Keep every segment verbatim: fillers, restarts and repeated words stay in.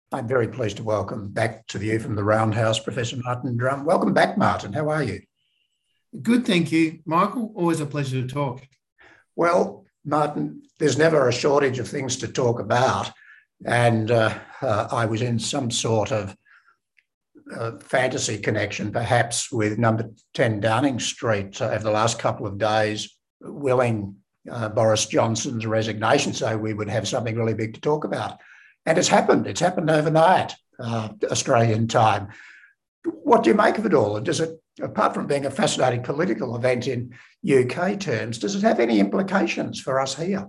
I'm very pleased to welcome back to the View from the Roundhouse Professor Martin Drum. Welcome back, Martin. How are you? Good, thank you, Michael. Always a pleasure to talk. Well, Martin, there's never a shortage of things to talk about. And uh, uh, I was in some sort of uh, fantasy connection, perhaps with number ten Downing Street uh, over the last couple of days, willing uh, Boris Johnson's resignation so we would have something really big to talk about. And it's happened. It's happened overnight, uh, Australian time. What do you make of it all? And does it, apart from being a fascinating political event in U K terms, does it have any implications for us here?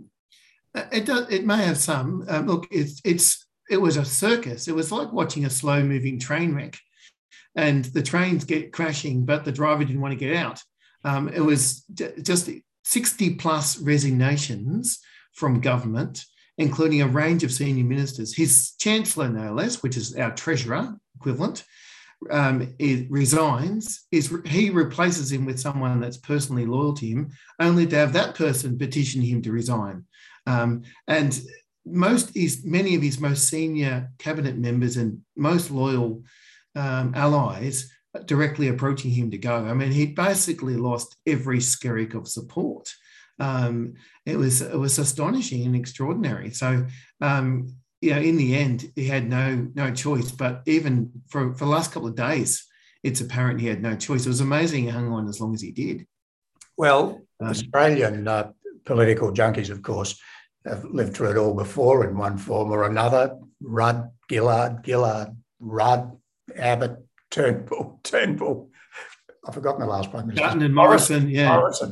It does. It may have some. Um, look, it's it's it was a circus. It was like watching a slow-moving train wreck, and the trains get crashing, but the driver didn't want to get out. Um, it was just sixty plus resignations from government, including a range of senior ministers. His chancellor, no less, which is our treasurer equivalent, um, it resigns. Is he replaces him with someone that's personally loyal to him, only to have that person petition him to resign. Um, and most is many of his most senior cabinet members and most loyal um, allies directly approaching him to go. I mean, he basically lost every skerrick of support. Um, it was it was astonishing and extraordinary. So, um, you know, in the end, he had no no choice. But even for, for the last couple of days, it's apparent he had no choice. It was amazing he hung on as long as he did. Well, Um, Australian uh, political junkies, of course, have lived through it all before in one form or another. Rudd, Gillard, Gillard, Rudd, Abbott, Turnbull, Turnbull. I've forgotten the last Prime Minister. Dutton and Morrison, yeah. Morrison.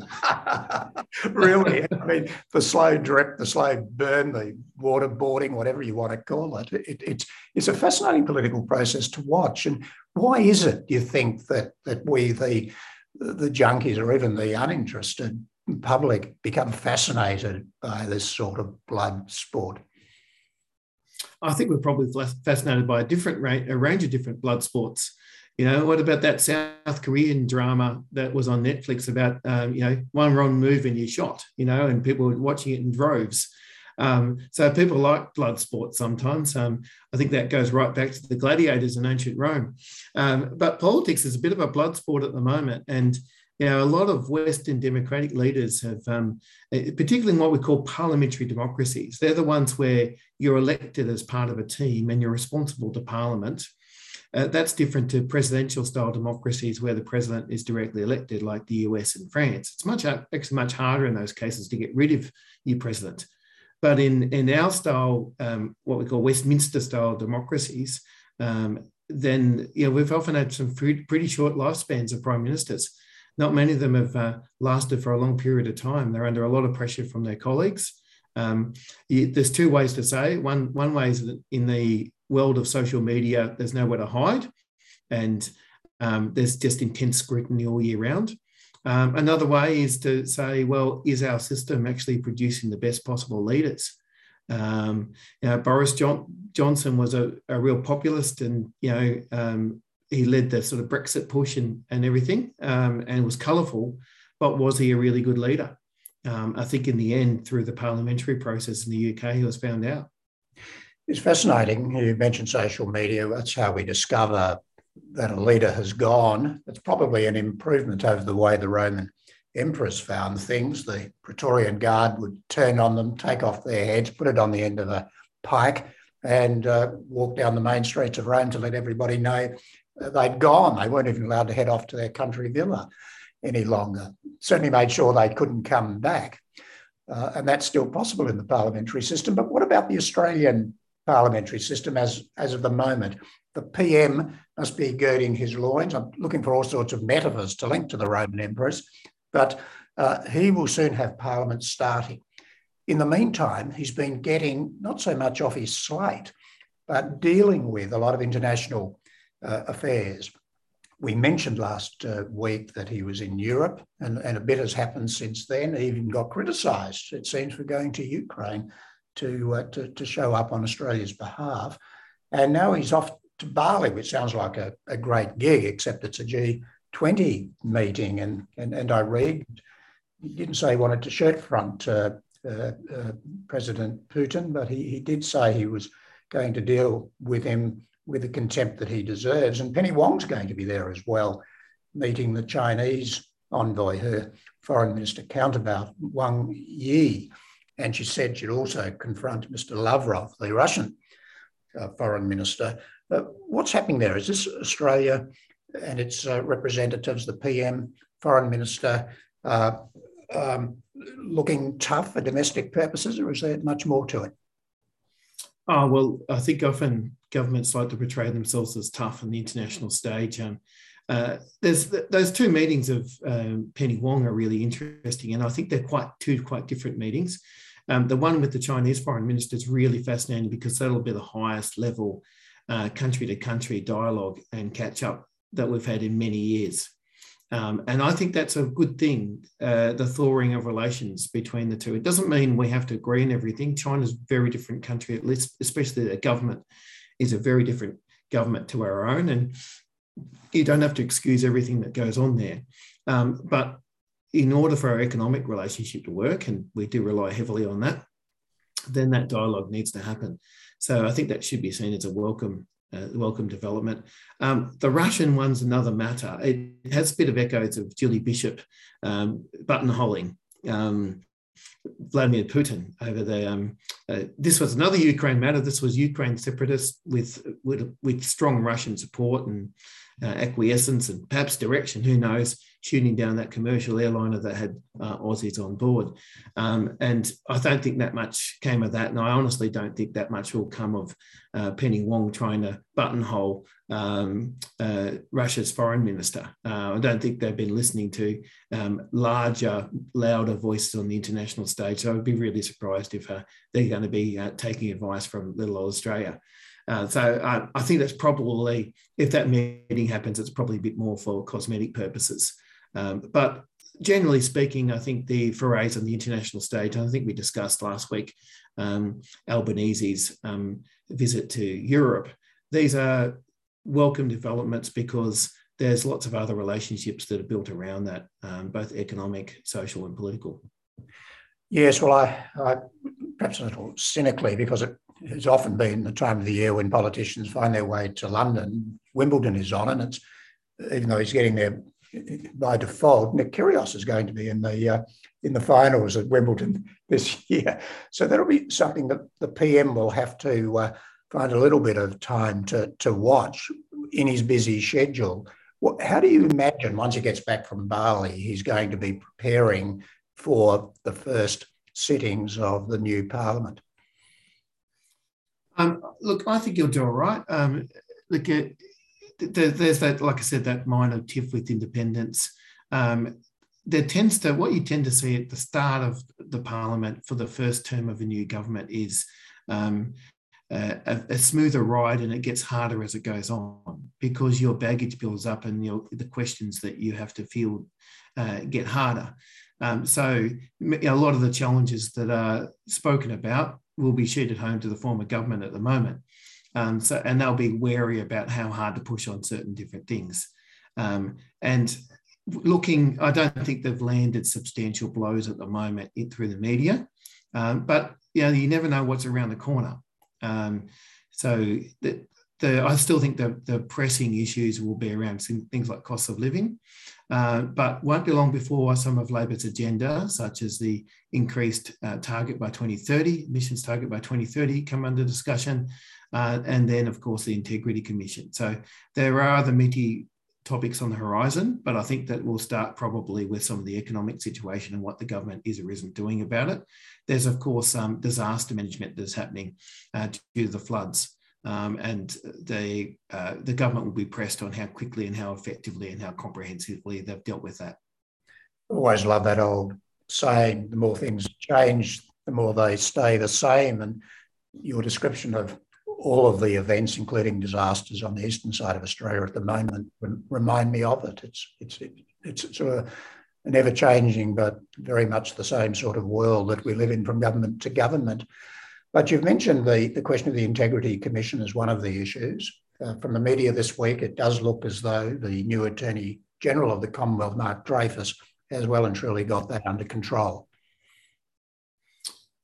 Really, I mean, the slow drip, the slow burn, the waterboarding, whatever you want to call it. It, it it's, it's a fascinating political process to watch. And why is it, do you think, that, that we, the, the junkies or even the uninterested public, become fascinated by this sort of blood sport? I think we're probably fascinated by a different range, a range of different blood sports. You know, what about that South Korean drama that was on Netflix about, um, you know, one wrong move and you're shot, you know, and people were watching it in droves. Um, so people like blood sports sometimes. Um, I think that goes right back to the gladiators in ancient Rome. Um, but politics is a bit of a blood sport at the moment. And, you know, a lot of Western democratic leaders have, um, particularly in what we call parliamentary democracies, they're the ones where you're elected as part of a team and you're responsible to Parliament. Uh, that's different to presidential style democracies where the president is directly elected, like the U S and France. It's much actually much harder in those cases to get rid of your president. But in, in our style, um, what we call Westminster style democracies, um, then you know, we've often had some pretty, pretty short lifespans of prime ministers. Not many of them have uh, lasted for a long period of time. They're under a lot of pressure from their colleagues. Um, you, there's two ways to say it. One, one way is that in the world of social media, there's nowhere to hide, and um, there's just intense scrutiny all year round. Um, another way is to say, well, is our system actually producing the best possible leaders? Um, you know, Boris John- Johnson was a, a real populist, and you know um, he led the sort of Brexit push and, and everything, um, and was colourful. But was he a really good leader? Um, I think in the end, through the parliamentary process in the U K, he was found out. It's fascinating. You mentioned social media. That's how we discover that a leader has gone. It's probably an improvement over the way the Roman emperors found things. The Praetorian Guard would turn on them, take off their heads, put it on the end of a pike, and uh, walk down the main streets of Rome to let everybody know they'd gone. They weren't even allowed to head off to their country villa any longer. Certainly made sure they couldn't come back. Uh, and that's still possible in the parliamentary system. But what about the Australian parliamentary system as, as of the moment? The P M must be girding his loins. I'm looking for all sorts of metaphors to link to the Roman emperors, but uh, he will soon have Parliament starting. In the meantime, he's been getting not so much off his slate, but dealing with a lot of international uh, affairs. We mentioned last uh, week that he was in Europe, and, and a bit has happened since then. He even got criticised, it seems, for going to Ukraine to, uh, to, to show up on Australia's behalf. And now he's off to Bali, which sounds like a, a great gig, except it's a G twenty meeting. And, and, and I read, he didn't say he wanted to shirt front uh, uh, uh, President Putin, but he, he did say he was going to deal with him with the contempt that he deserves. And Penny Wong's going to be there as well, meeting the Chinese envoy, her foreign minister counterpart, Wang Yi. And she said she'd also confront Mister Lavrov, the Russian uh, foreign minister. Uh, what's happening there? Is this Australia and its uh, representatives, the P M, foreign minister, uh, um, looking tough for domestic purposes, or is there much more to it? Oh, well, I think often governments like to portray themselves as tough on the international stage. Um, uh, there's th- those two meetings of um, Penny Wong are really interesting, and I think they're quite two quite different meetings. Um, the one with the Chinese foreign minister is really fascinating because that'll be the highest level uh, country-to-country dialogue and catch-up that we've had in many years. Um, and I think that's a good thing, uh, the thawing of relations between the two. It doesn't mean we have to agree on everything. China's a very different country, at least, especially the government is a very different government to our own. And you don't have to excuse everything that goes on there. Um, but in order for our economic relationship to work, and we do rely heavily on that, then that dialogue needs to happen. So I think that should be seen as a welcome Uh, welcome development. Um, the Russian one's another matter. It has a bit of echoes of Julie Bishop um, buttonholing um, Vladimir Putin over the. Um, uh, this was another Ukraine matter. This was Ukraine separatists with with, with strong Russian support and uh, acquiescence and perhaps direction. Who knows? Shooting down that commercial airliner that had uh, Aussies on board. Um, and I don't think that much came of that. And I honestly don't think that much will come of uh, Penny Wong trying to buttonhole um, uh, Russia's foreign minister. Uh, I don't think they've been listening to um, larger, louder voices on the international stage. So I would be really surprised if uh, they're going to be uh, taking advice from little old Australia. Uh, so uh, I think that's probably, if that meeting happens, it's probably a bit more for cosmetic purposes. Um, but generally speaking, I think the forays on the international stage, and I think we discussed last week, um, Albanese's um, visit to Europe, these are welcome developments because there's lots of other relationships that are built around that, um, both economic, social and political. Yes, well, I, I perhaps a little cynically, because it has often been the time of the year when politicians find their way to London. Wimbledon is on, and it's, even though he's getting there by default, Nick Kyrgios is going to be in the uh, in the finals at Wimbledon this year. So that'll be something that the P M will have to uh, find a little bit of time to to watch in his busy schedule. What, how do you imagine once he gets back from Bali, he's going to be preparing for the first sittings of the new parliament? Um, look, I think he'll do all right. Um, look, uh, there's that, like I said, that minor tiff with independence. Um, there tends to, what you tend to see at the start of the parliament for the first term of a new government is um, a, a smoother ride, and it gets harder as it goes on because your baggage builds up and your, the questions that you have to field uh, get harder. Um, so a lot of the challenges that are spoken about will be sheeted home to the former government at the moment. Um, so, and they'll be wary about how hard to push on certain different things. Um, and looking, I don't think they've landed substantial blows at the moment in, through the media, um, but you know, you never know what's around the corner. Um, so the, the, I still think the, the pressing issues will be around things like cost of living, uh, but won't be long before some of Labor's agenda, such as the increased uh, target by twenty thirty, emissions target by twenty thirty, come under discussion. Uh, and then, of course, the Integrity Commission. So there are other meaty topics on the horizon, but I think that we'll start probably with some of the economic situation and what the government is or isn't doing about it. There's, of course, um, disaster management that's happening uh, due to the floods. Um, and the, uh, the government will be pressed on how quickly and how effectively and how comprehensively they've dealt with that. Always love that old saying, the more things change, the more they stay the same. And your description of all of the events, including disasters on the eastern side of Australia at the moment, remind me of it. It's it's it's sort of an ever-changing but very much the same sort of world that we live in from government to government. But you've mentioned the, the question of the Integrity Commission as one of the issues. Uh, from the media this week, it does look as though the new Attorney General of the Commonwealth, Mark Dreyfus, has well and truly got that under control.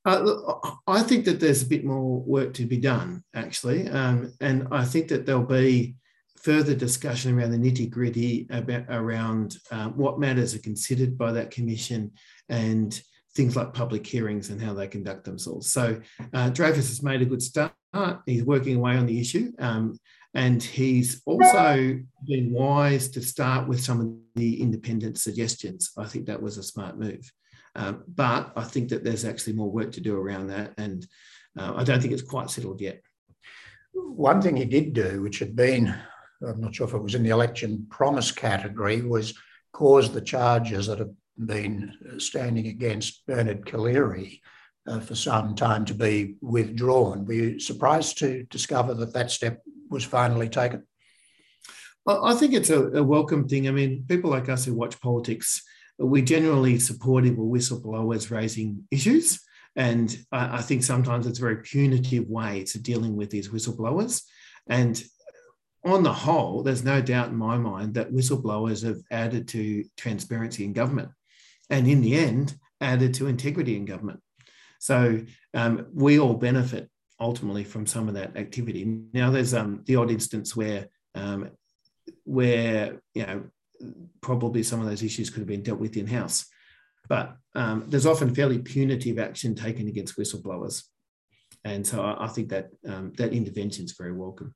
Uh, look, I think that there's a bit more work to be done, actually. Um, and I think that there'll be further discussion around the nitty gritty about around uh, what matters are considered by that commission and things like public hearings and how they conduct themselves. So uh, Dreyfus has made a good start. He's working away on the issue. Um, and he's also been wise to start with some of the independent suggestions. I think that was a smart move. Um, but I think that there's actually more work to do around that. And uh, I don't think it's quite settled yet. One thing he did do, which had been, I'm not sure if it was in the election promise category, was cause the charges that have been standing against Bernard Collaery uh, for some time to be withdrawn. Were you surprised to discover that that step was finally taken? Well, I think it's a, a welcome thing. I mean, people like us who watch politics, we're generally supportive of whistleblowers raising issues. And I, I think sometimes it's a very punitive way to dealing with these whistleblowers. And on the whole, there's no doubt in my mind that whistleblowers have added to transparency in government and in the end, added to integrity in government. So um, we all benefit ultimately from some of that activity. Now, there's um, the odd instance where, um, where you know, probably some of those issues could have been dealt with in-house. But um, there's often fairly punitive action taken against whistleblowers. And so I, I think that um, that intervention is very welcome.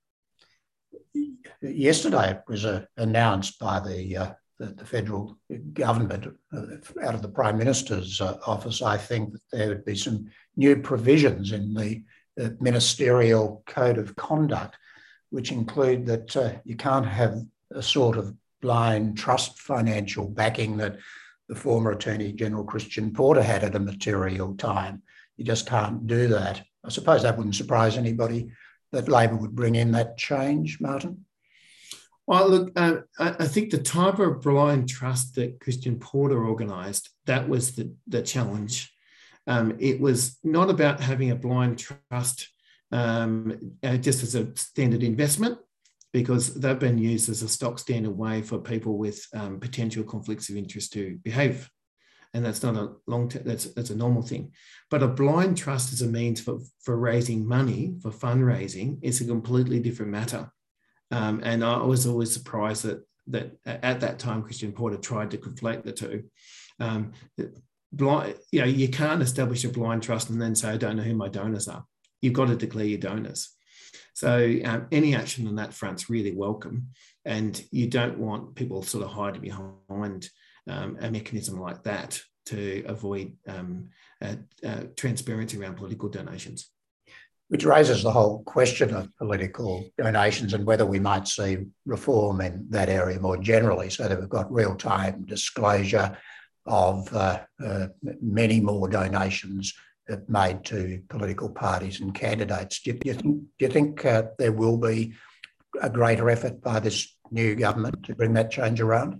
Yesterday it was uh, announced by the, uh, the, the federal government, uh, out of the Prime Minister's uh, office, I think, that there would be some new provisions in the uh, Ministerial Code of Conduct, which include that uh, you can't have a sort of blind trust financial backing that the former Attorney General Christian Porter had at a material time. You just can't do that. I suppose that wouldn't surprise anybody that Labor would bring in that change, Martin. Well, look, uh, I think the type of blind trust that Christian Porter organised, that was the, the challenge. Um, it was not about having a blind trust um, uh, just as a standard investment, because they've been used as a stock standard way for people with um, potential conflicts of interest to behave. And that's not a long term, that's, that's a normal thing. But a blind trust as a means for, for raising money, for fundraising, is a completely different matter. Um, and I was always surprised that, that at that time, Christian Porter tried to conflate the two. Um, blind, you know, you can't establish a blind trust and then say, I don't know who my donors are. You've got to declare your donors. So um, any action on that front's really welcome. And you don't want people sort of hiding behind um, a mechanism like that to avoid um, uh, uh, transparency around political donations. Which raises the whole question of political donations and whether we might see reform in that area more generally, so that we've got real-time disclosure of uh, uh, many more donations made to political parties and candidates. Do you, do you think, do you think uh, there will be a greater effort by this new government to bring that change around?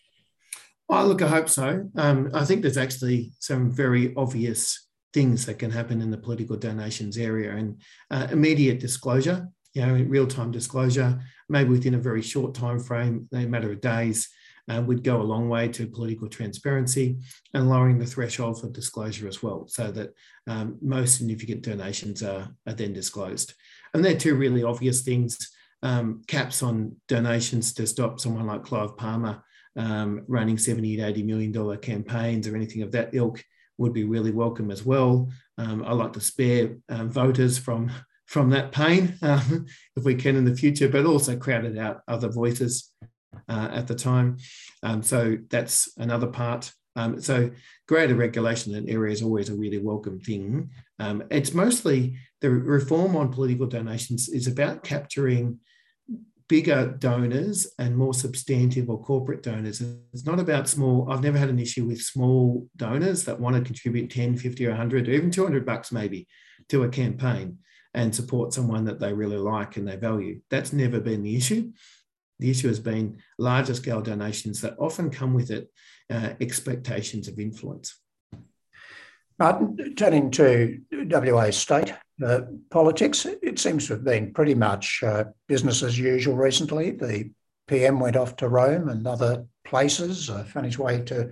Oh, look, I hope so. Um, I think there's actually some very obvious things that can happen in the political donations area, and uh, immediate disclosure, you know, real-time disclosure, maybe within a very short time frame, a matter of days, uh, would go a long way to political transparency and lowering the threshold for disclosure as well, so that um, most significant donations are, are then disclosed. And they're two really obvious things. Um, caps on donations to stop someone like Clive Palmer um, running seventy to eighty million dollars campaigns or anything of that ilk would be really welcome as well. Um, I like to spare um, voters from, from that pain um, if we can in the future, but also crowded out other voices uh, at the time. Um, so that's another part. Um, so greater regulation in that area is always a really welcome thing. Um, it's mostly the reform on political donations is about capturing bigger donors and more substantive or corporate donors. It's not about small. I've never had an issue with small donors that want to contribute ten, fifty or one hundred or even two hundred bucks maybe to a campaign and support someone that they really like and they value. That's never been the issue. The issue has been larger scale donations that often come with it uh, expectations of influence. Martin, turning to W A state uh, politics, it seems to have been pretty much uh, business as usual recently. The P M went off to Rome and other places, uh, found his way to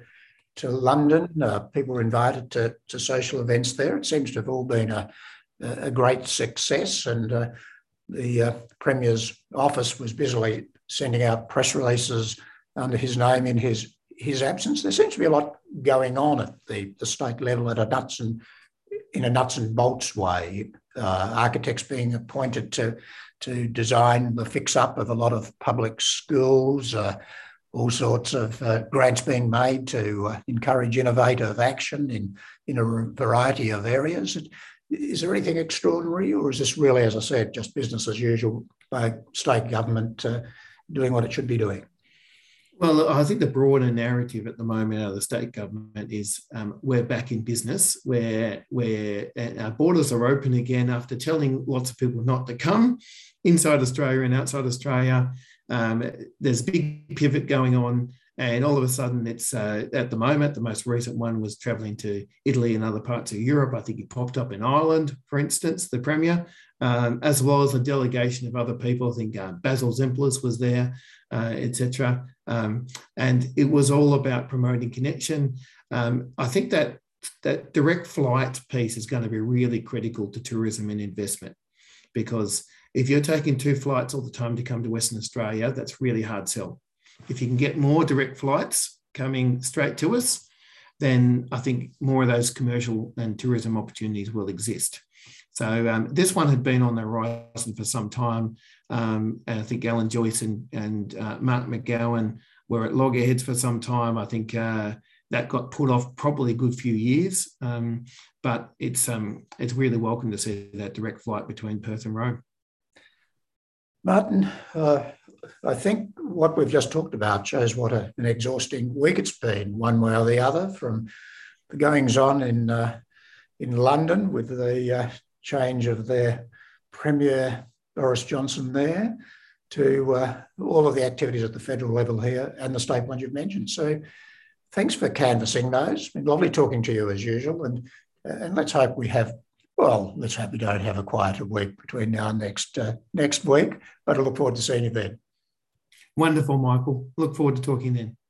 to London. Uh, people were invited to, to social events there. It seems to have all been a, a great success, and uh, the uh, Premier's office was busily sending out press releases under his name in his his absence. There seems to be a lot going on at the, the state level at a nuts and in a nuts and bolts way. Uh, architects being appointed to to design the fix-up of a lot of public schools, uh, all sorts of uh, grants being made to uh, encourage innovative action in, in a variety of areas. Is there anything extraordinary, or is this really, as I said, just business as usual by state government uh, doing what it should be doing? Well, I think the broader narrative at the moment out of the state government is um, we're back in business, where, where our borders are open again after telling lots of people not to come inside Australia and outside Australia. Um, there's a big pivot going on, and all of a sudden it's, uh, at the moment, the most recent one was travelling to Italy and other parts of Europe. I think he popped up in Ireland, for instance, the Premier, um, as well as a delegation of other people. I think uh, Basil Zemplis was there, uh, et cetera. Um, and it was all about promoting connection. Um, I think that that direct flight piece is going to be really critical to tourism and investment, because if you're taking two flights all the time to come to Western Australia, that's really hard sell. If you can get more direct flights coming straight to us, then I think more of those commercial and tourism opportunities will exist. So um, this one had been on the horizon for some time. Um, and I think Alan Joyce and, and uh, Mark McGowan were at loggerheads for some time. I think uh, that got put off probably a good few years. Um, but it's um, it's really welcome to see that direct flight between Perth and Rome. Martin, uh, I think what we've just talked about shows what a, an exhausting week it's been, one way or the other, from the goings-on in uh, in London with the uh, change of their Premier Boris Johnson there, to uh, all of the activities at the federal level here and the state ones you've mentioned. So thanks for canvassing those. It's been lovely talking to you as usual, and and let's hope we have, well, let's hope we don't have a quieter week between now and next, uh, next week, but I look forward to seeing you then. Wonderful, Michael. Look forward to talking then.